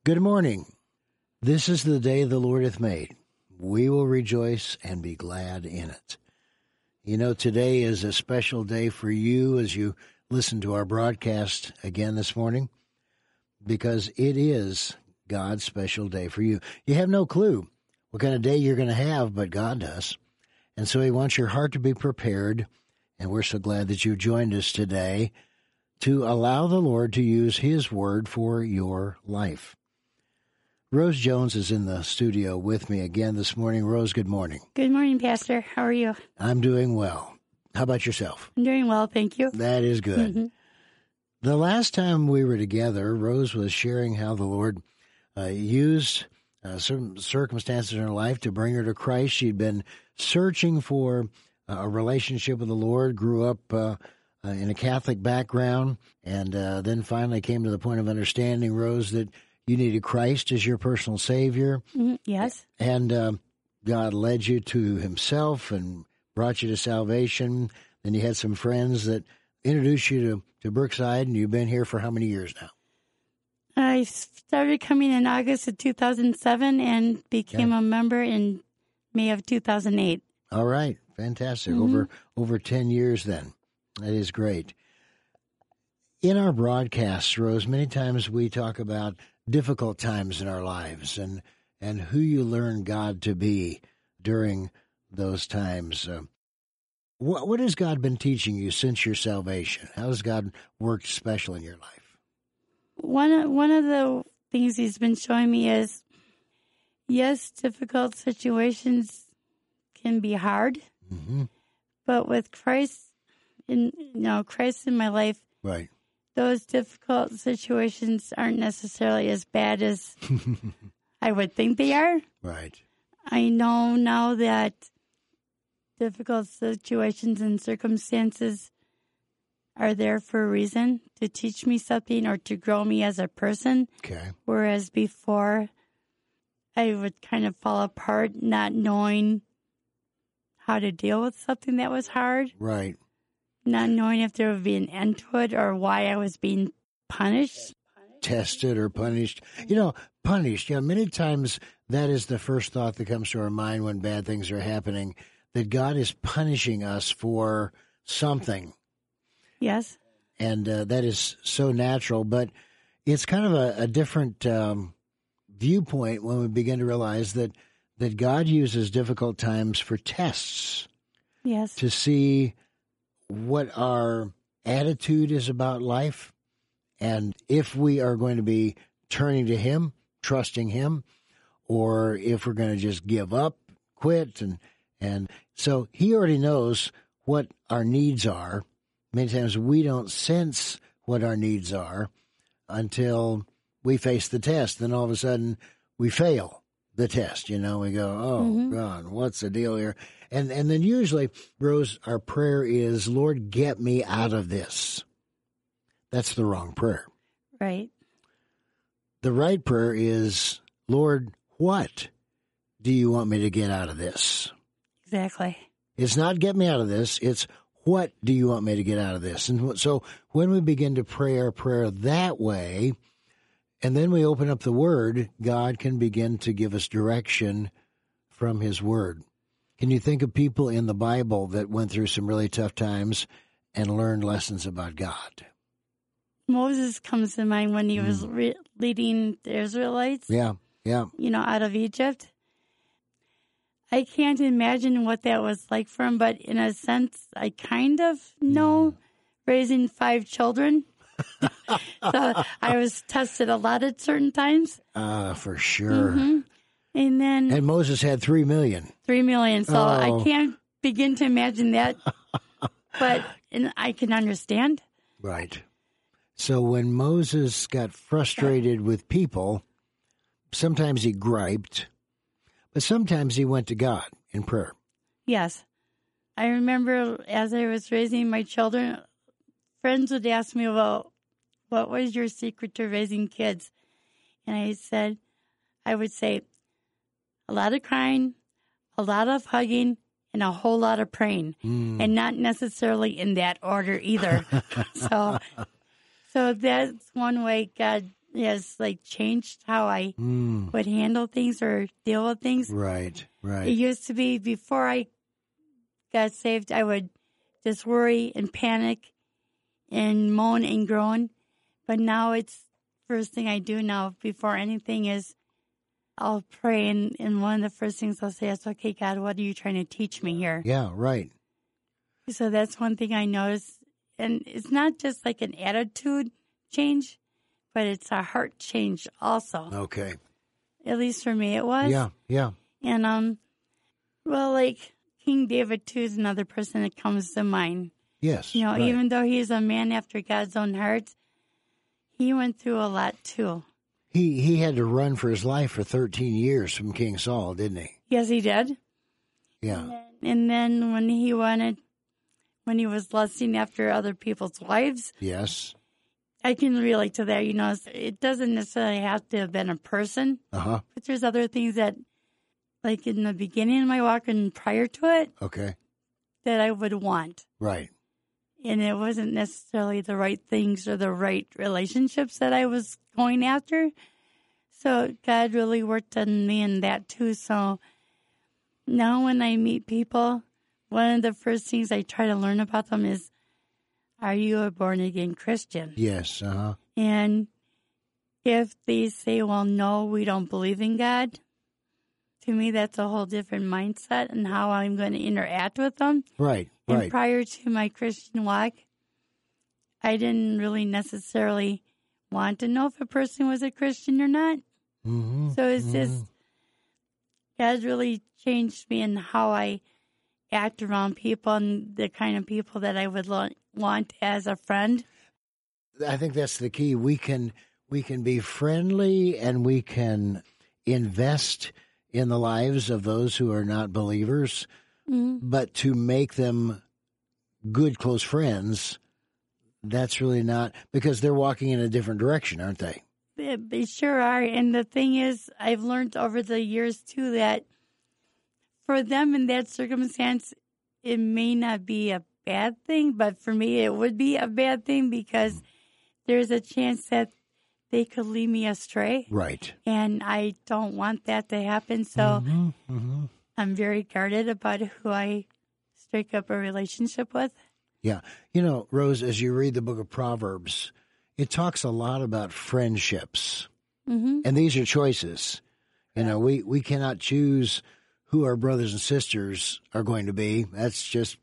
Good morning. This is the day the Lord hath made. We will rejoice and be glad in it. You know, today is a special day for you as you listen to our broadcast again this morning, because it is God's special day for you. You have no clue what kind of day you're going to have, but God does. And so He wants your heart to be prepared, and we're so glad that you joined us today to allow the Lord to use His word for your life. Rose Jones is in the studio with me again this morning. Rose, good morning. Good morning, Pastor. How are you? I'm doing well. How about yourself? I'm doing well, thank you. That is good. Mm-hmm. The last time we were together, Rose was sharing how the Lord used certain circumstances in her life to bring her to Christ. She'd been searching for a relationship with the Lord, grew up in a Catholic background, and then finally came to the point of understanding, Rose, that you needed Christ as your personal Savior. Mm-hmm. Yes. And God led you to Himself and brought you to salvation. Then you had some friends that introduced you to Brookside, and you've been here for how many years now? I started coming in August of 2007 and became a member in May of 2008. All right. Fantastic. Mm-hmm. Over 10 years then. That is great. In our broadcasts, Rose, many times we talk about difficult times in our lives and who you learn God to be during those times. What has God been teaching you since your salvation? How has God worked special in your life? One of the things He's been showing me is, yes, difficult situations can be hard, mm-hmm. but with Christ in my life, right, those difficult situations aren't necessarily as bad as I would think they are. Right. I know now that difficult situations and circumstances are there for a reason, to teach me something or to grow me as a person. Okay. Whereas before, I would kind of fall apart not knowing how to deal with something that was hard. Right. Not knowing if there would be an end to it or why I was being punished. Tested or punished. You know, punished. You know, many times that is the first thought that comes to our mind when bad things are happening, that God is punishing us for something. Yes. And that is so natural, but it's kind of a different viewpoint when we begin to realize that God uses difficult times for tests. Yes. To see what our attitude is about life, and if we are going to be turning to Him, trusting Him, or if we're going to just give up, quit. And so He already knows what our needs are. Many times we don't sense what our needs are until we face the test. Then all of a sudden we fail the test. You know, we go, oh, mm-hmm. God, what's the deal here? And then usually, Rose, our prayer is, Lord, get me out of this. That's the wrong prayer. Right. The right prayer is, Lord, what do you want me to get out of this? Exactly. It's not get me out of this. It's what do you want me to get out of this? And so when we begin to pray our prayer that way, and then we open up the Word, God can begin to give us direction from His Word. Can you think of people in the Bible that went through some really tough times and learned lessons about God? Moses comes to mind when he was leading the Israelites. Yeah. Out of Egypt. I can't imagine what that was like for him, but in a sense, I kind of know raising 5 children. So I was tested a lot at certain times. For sure. Mm-hmm. And Moses had 3 million. 3 million. So I can't begin to imagine that, but I can understand. Right. So when Moses got frustrated with people, sometimes he griped, but sometimes he went to God in prayer. Yes. I remember as I was raising my children, friends would ask me about what was your secret to raising kids? And I would say, a lot of crying, a lot of hugging, and a whole lot of praying. And not necessarily in that order either. So that's one way God has like changed how I would handle things or deal with things. Right, right. It used to be before I got saved, I would just worry and panic and moan and groan. But now it's first thing I do now before anything is I'll pray. And one of the first things I'll say is, okay, God, what are you trying to teach me here? Yeah, right. So that's one thing I noticed. And it's not just like an attitude change, but it's a heart change also. Okay. At least for me it was. Yeah, yeah. And, well, like King David, too, is another person that comes to mind. Yes. You know, right. even though he's a man after God's own heart, he went through a lot, too. He had to run for his life for 13 years from King Saul, didn't he? Yes, he did. Yeah. And then when he was lusting after other people's wives, Yes. I can relate to that. You know, it doesn't necessarily have to have been a person, Uh-huh. but there's other things that, like in the beginning of my walk and prior to it, Okay. that I would want. Right. And it wasn't necessarily the right things or the right relationships that I was going after. So God really worked on me in that too. So now when I meet people, one of the first things I try to learn about them is, are you a born-again Christian? Yes. Uh-huh. And if they say, well, no, we don't believe in God, to me, that's a whole different mindset and how I'm going to interact with them. Right. And Right. prior to my Christian walk, I didn't really necessarily want to know if a person was a Christian or not. Mm-hmm. So it's just, God really changed me in how I act around people and the kind of people that I would want as a friend. I think that's the key. We can be friendly and we can invest in the lives of those who are not believers, but to make them good, close friends, that's really not, because they're walking in a different direction, aren't they? They sure are. And the thing is, I've learned over the years, too, that for them in that circumstance, it may not be a bad thing, but for me, it would be a bad thing because there's a chance that they could lead me astray. Right. And I don't want that to happen. So I'm very guarded about who I strike up a relationship with. Yeah. You know, Rose, as you read the book of Proverbs, it talks a lot about friendships. And these are choices. You know, we cannot choose who our brothers and sisters are going to be. That just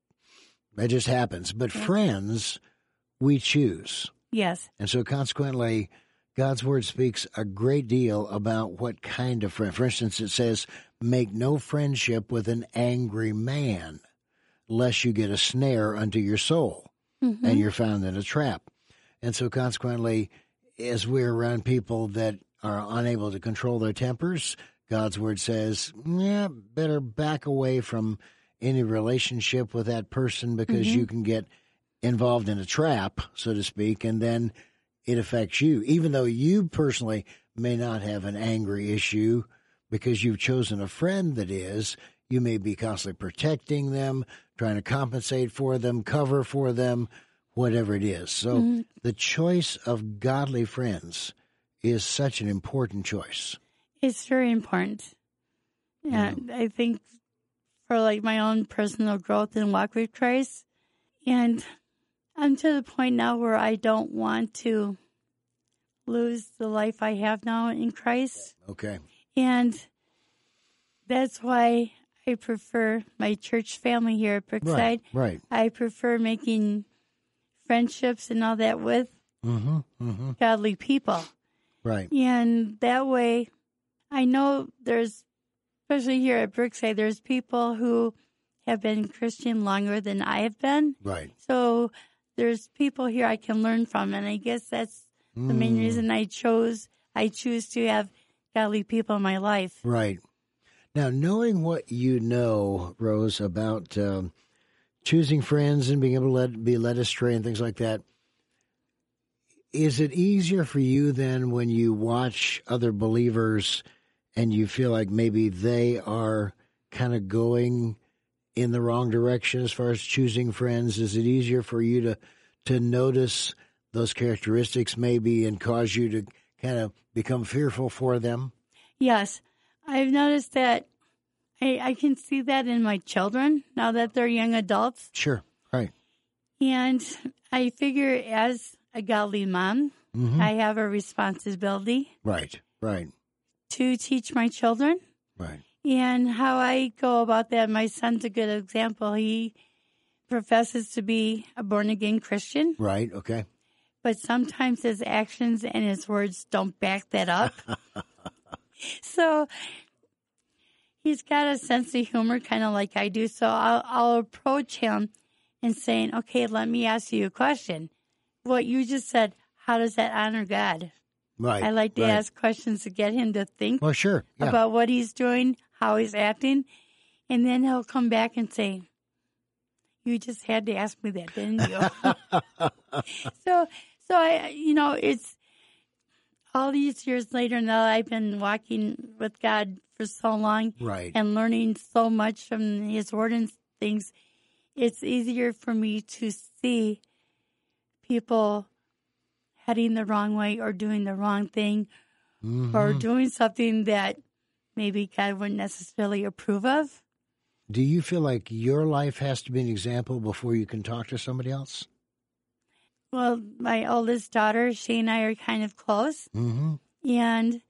happens. But friends, we choose. Yes. And so consequently, God's word speaks a great deal about what kind of friend. For instance, it says, make no friendship with an angry man, lest you get a snare unto your soul, and you're found in a trap. And so consequently, as we're around people that are unable to control their tempers, God's word says, better back away from any relationship with that person because you can get involved in a trap, so to speak, and then it affects you. Even though you personally may not have an angry issue because you've chosen a friend that is, you may be constantly protecting them, trying to compensate for them, cover for them, whatever it is. So the choice of godly friends is such an important choice. It's very important. Yeah, I think for like my own personal growth and walk with Christ, and I'm to the point now where I don't want to lose the life I have now in Christ. Okay. And that's why I prefer my church family here at Brookside. Right. I prefer making friendships and all that with godly people. Right. And that way, I know there's, especially here at Brookside, there's people who have been Christian longer than I have been. Right. So there's people here I can learn from, and I guess that's the main reason I choose to have godly people in my life. Right. Now, knowing what you know, Rose, about choosing friends and being able to be led astray and things like that, is it easier for you then when you watch other believers and you feel like maybe they are kind of going in the wrong direction as far as choosing friends? Is it easier for you to notice those characteristics maybe and cause you to kind of become fearful for them? Yes. I've noticed that I can see that in my children now that they're young adults. Sure. Right. And I figure as a godly mom, I have a responsibility Right. Right. to teach my children. Right. And how I go about that, my son's a good example. He professes to be a born-again Christian, Right. Okay. but sometimes his actions and his words don't back that up. So he's got a sense of humor, kind of like I do. So I'll approach him and saying, okay, let me ask you a question. What you just said, how does that honor God? Right. I like to right. ask questions to get him to think Well, sure. Yeah. about what he's doing, how he's acting. And then he'll come back and say, you just had to ask me that, didn't you? So I, it's all these years later now I've been walking with God for so long Right. and learning so much from his word and things. It's easier for me to see people heading the wrong way or doing the wrong thing or doing something that maybe God wouldn't necessarily approve of. Do you feel like your life has to be an example before you can talk to somebody else? Well, my oldest daughter, she and I are kind of close. Mm-hmm. And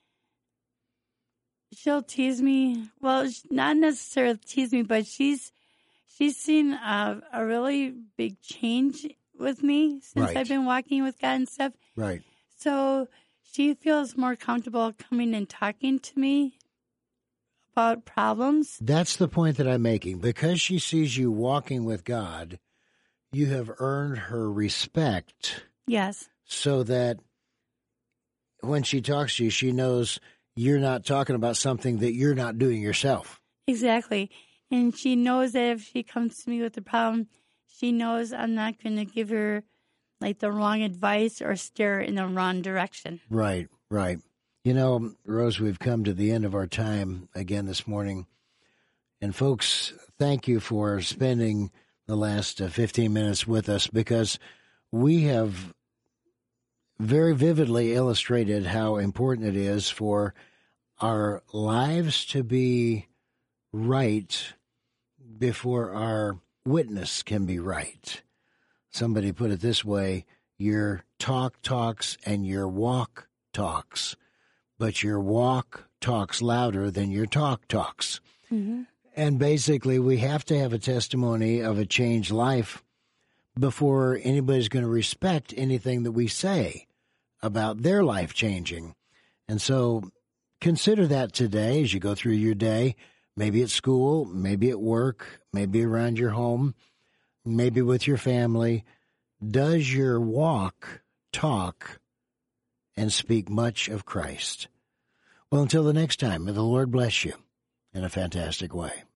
she'll tease me. Well, not necessarily tease me, but she's seen a really big change with me since Right. I've been walking with God and stuff. Right. So she feels more comfortable coming and talking to me about problems. That's the point that I'm making. Because she sees you walking with God, you have earned her respect Yes. so that when she talks to you, she knows you're not talking about something that you're not doing yourself. Exactly. And she knows that if she comes to me with a problem, she knows I'm not going to give her like the wrong advice or steer her in the wrong direction. Right, right. You know, Rose, we've come to the end of our time again this morning. And folks, thank you for spending the last 15 minutes with us, because we have very vividly illustrated how important it is for our lives to be right before our witness can be right. Somebody put it this way: your talk talks and your walk talks, but your walk talks louder than your talk talks. Mm-hmm. And basically, we have to have a testimony of a changed life before anybody's going to respect anything that we say about their life changing. And so consider that today as you go through your day, maybe at school, maybe at work, maybe around your home, maybe with your family. Does your walk talk and speak much of Christ? Well, until the next time, may the Lord bless you in a fantastic way.